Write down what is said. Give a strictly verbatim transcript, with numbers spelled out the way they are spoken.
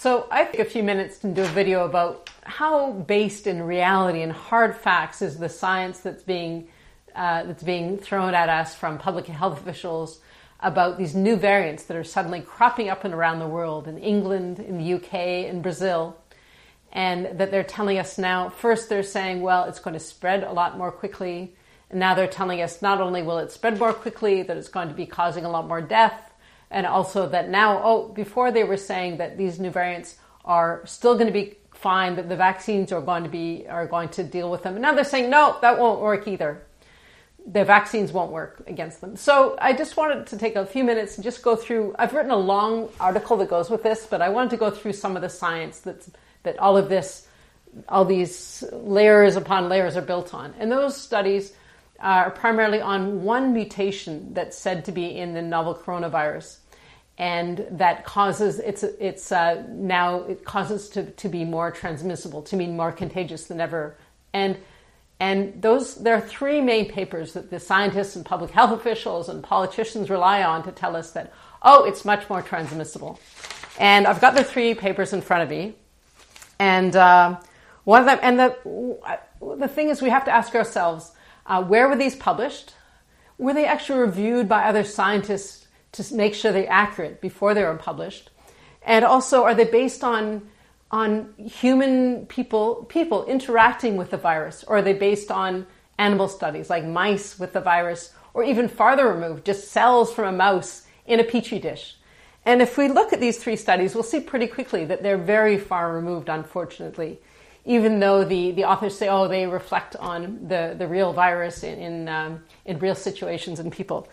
So I take a few minutes to do a video about how based in reality and hard facts is the science that's being uh, that's being thrown at us from public health officials about these new variants that are suddenly cropping up and around the world, in England, in the U K, in Brazil, and that they're telling us now, first they're saying, well, it's going to spread a lot more quickly, and now they're telling us not only will it spread more quickly, that it's going to be causing a lot more death, and also that now, oh, before they were saying that these new variants are still going to be fine, that the vaccines are going to be are going to deal with them. And now they're saying, no, that won't work either. The vaccines won't work against them. So I just wanted to take a few minutes and just go through, I've written a long article that goes with this, but I wanted to go through some of the science that's, that all of this, all these layers upon layers are built on. And those studies are primarily on one mutation that's said to be in the novel coronavirus. And that causes, it's it's uh, now, it causes to, to be more transmissible, to be more contagious than ever. And and those, there are three main papers that the scientists and public health officials and politicians rely on to tell us that, oh, it's much more transmissible. And I've got the three papers in front of me. And uh, one of them, and the, the thing is we have to ask ourselves, uh, where were these published? Were they actually reviewed by other scientists to make sure they're accurate before they were published? And also, are they based on on human people people interacting with the virus, or are they based on animal studies like mice with the virus, or even farther removed, just cells from a mouse in a petri dish? And if we look at these three studies, we'll see pretty quickly that they're very far removed, unfortunately, even though the, the authors say, oh, they reflect on the, the real virus in in, um, in real situations and people.